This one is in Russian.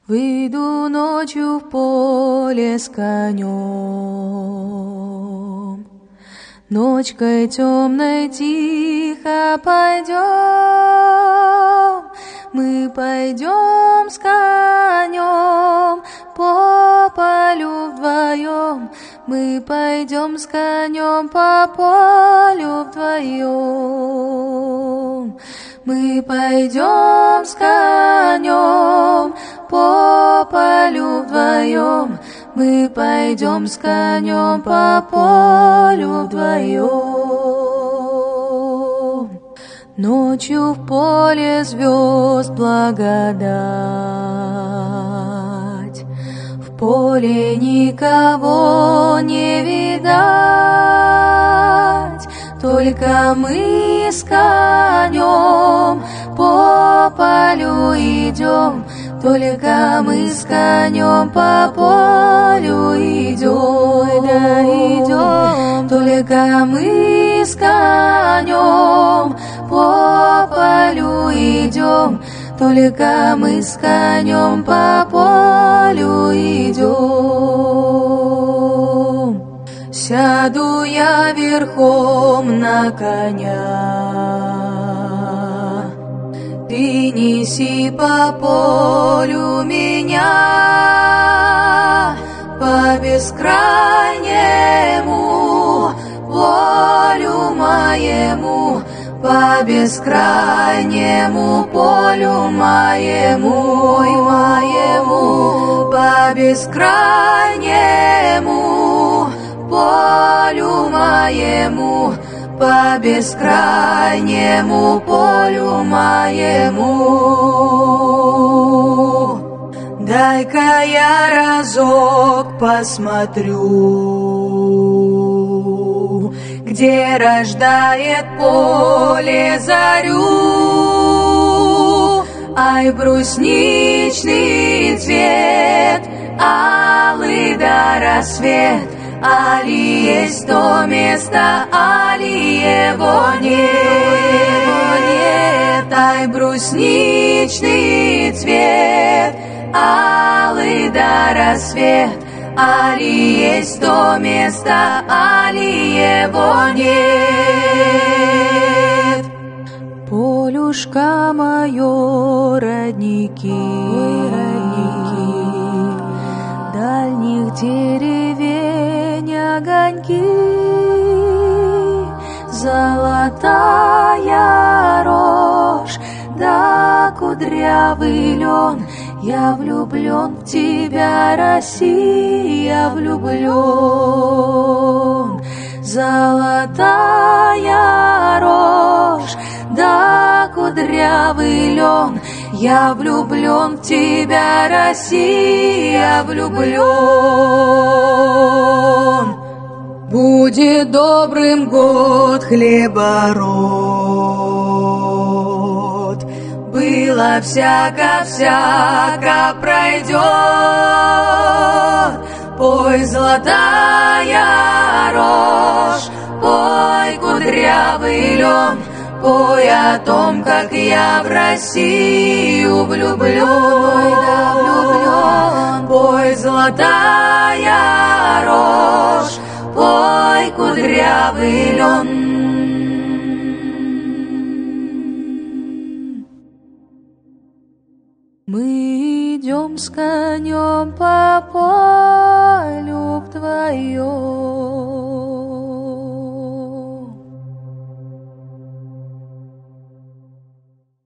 Выйду ночью в поле с конем, ночкой темной тихо пойдем, мы пойдем с конем по полю вдвоем, мы пойдем с конем по полю вдвоем, мы пойдем с конем по полю вдвоем, мы пойдем с конем по полю вдвоем. Ночью в поле звезд благодать, в поле никого не видать, только мы с конем по полю идем, только мы с конем по полю идем, да идем, только мы с конем по полю идем, только мы с конем по полю идем. Сяду я верхом на коня, ты неси по полю меня, по бескрайнему полю моему, по бескрайнему полю моему, по бескрайнему полю моему, по бескрайнему полю моему. Дай-ка я разок посмотрю, где рождает поле зарю. Ай, брусничный цвет, алый да рассвет, али есть то место, али его нет. Ай, брусничный цвет, алый да рассвет, али есть то место, али его нет. Полюшка мое, родники, дальних деревень огоньки, золотая рожь да кудрявый лен. Я влюблен в тебя, Россия, влюблен. Золотая рожь да кудрявый лен. Я влюблен в тебя, Россия, влюблен. Будет добрым год хлебород, было всяко пройдет. Пой, золотая рожь, пой, кудрявый лен, пой о том, как я в Россию влюблен, да влюблен. Пой, золотая рожь, пой, кудрявый лен. Мы идем с конем по полю вдвоем.